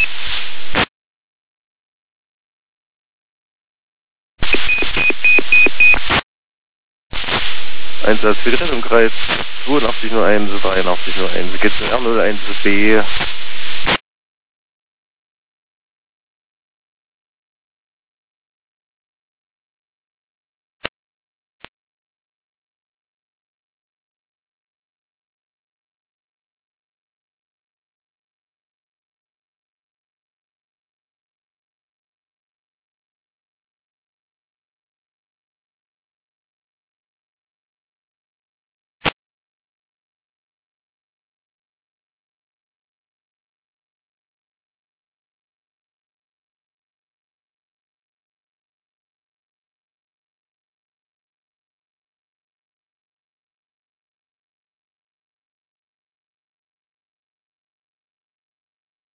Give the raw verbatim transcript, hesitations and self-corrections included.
Einsatz für die Rettung Kreis zweiundachtzig null eins, dreiundachtzig null eins, geht zu R null eins B,